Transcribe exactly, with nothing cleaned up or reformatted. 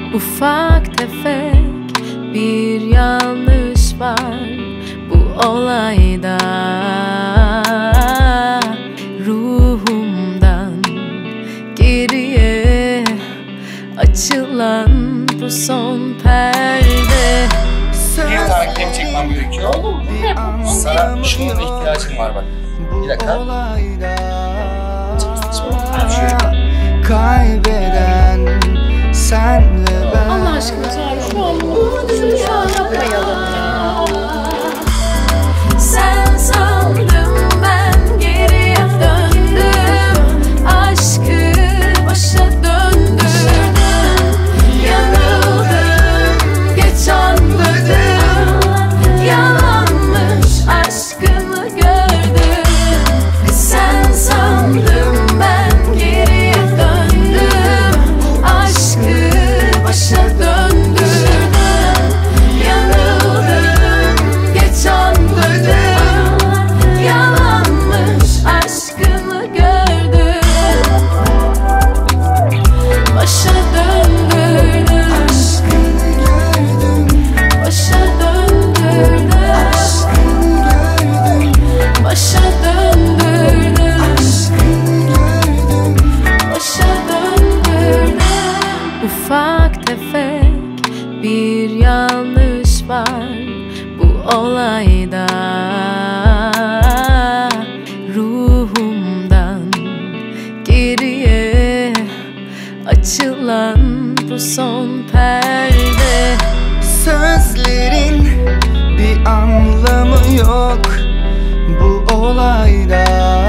Ufak tefek bir yanlış var bu olayda. Ruhumdan geriye açılan bu son perde. Bir tane klip çekmem gerekiyor. Sana şunun ihtiyacım var bak. Bir dakika. Kaybeden senle ben. Allah aşkına Çağrı, şu an bunu şu an yapmayalım ya. Sen sandım, ben geriye döndüm. Aşkı başa döndürdüm. Yanıldım, geç anladım. Yalanmış aşkımı gördüm. Sen sandım, ben geriye döndüm. Aşkı başa döndürdüm. Yanıldım, geç anladım. Yalanmış aşkımı gördüm. Başa döndürdüm. Başa döndürdüm. Başa döndürdüm. Başa döndürdüm. Ufak tefek bir yanlış var bu olayda. Ruhumdan geriye açılan bu son perde. Sözlerin bir anlamı yok bu olayda.